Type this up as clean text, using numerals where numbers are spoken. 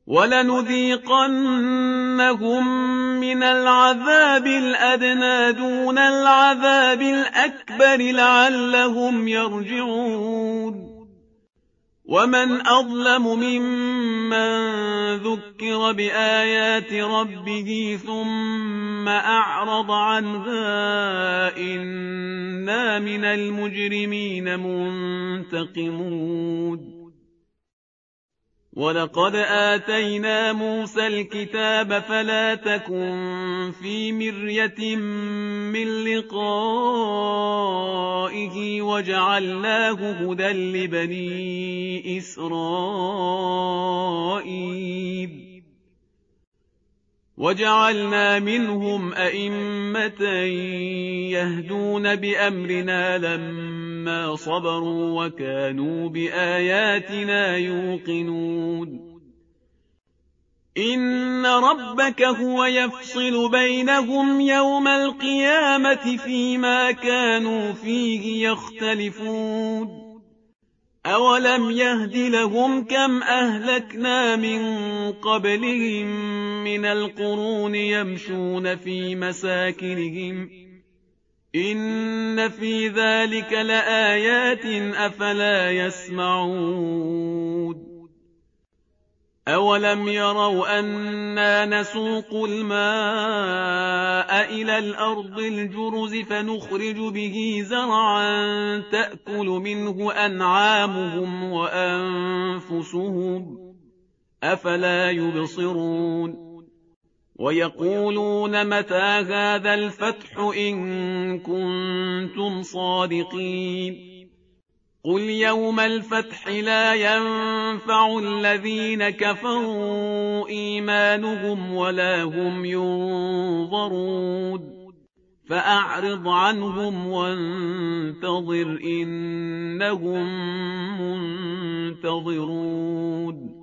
وَلَنُذِيقَنَّهُم مِّنَ الْعَذَابِ الْأَدْنَىٰ دُونَ الْعَذَابِ الْأَكْبَرِ لَعَلَّهُمْ يَرْجِعُونَ وَمَنْ أَظْلَمُ مِمَّن ذُكِّرَ بِآيَاتِ رَبِّهِ ثُمَّ أَعْرَضَ عَنْهَا ۚ إِنَّا مِنَ الْمُجْرِمِينَ مُنتَقِمُونَ وَلَقَدْ آتَيْنَا مُوسَى الْكِتَابَ فَلَا تَكُن فِي مِرْيَةٍ مِّن لِّقَائِهِ وَجَعَلْنَاهُ هُدًى لِّبَنِي إِسْرَائِيلَ وَجَعَلْنَا مِنْهُمْ أَئِمَّةً يَهْدُونَ بِأَمْرِنَا لَمَّا صَبَرُوا وَكَانُوا بِآيَاتِنَا يُوقِنُونَ إِنَّ رَبَّكَ هُوَ يَفْصِلُ بَيْنَهُمْ يَوْمَ الْقِيَامَةِ فِيمَا كَانُوا فِيهِ يَخْتَلِفُونَ أَوَلَمْ يَهْدِ لَهُمْ كَمْ أَهْلَكْنَا مِن قَبْلِهِم مِّنَ الْقُرُونِ يَمْشُونَ فِي مَسَاكِنِهِمْ إِنَّ فِي ذَلِكَ لَآيَاتٍ أَفَلَا يَسْمَعُونَ أَوَلَمْ يَرَوْا أَنَّا نَسُوقُ الْمَاءَ إِلَى الْأَرْضِ الْجُرُزِ فَنُخْرِجُ بِهِ زَرْعًا تَأْكُلُ مِنْهُ أَنْعَامُهُمْ وَأَنفُسُهُمْ ۖ أَفَلَا يُبْصِرُونَ وَيَقُولُونَ مَتَىٰ هَٰذَا الْفَتْحُ إِن كُنتُمْ صَادِقِينَ قُلْ يَوْمَ الْفَتْحِ لَا يَنفَعُ الَّذِينَ كَفَرُوا إِيمَانُهُمْ وَلَا هُمْ يُنظَرُونَ فَأَعْرِضْ عَنْهُمْ وَانتَظِرْ إِنَّهُم مُّنتَظِرُونَ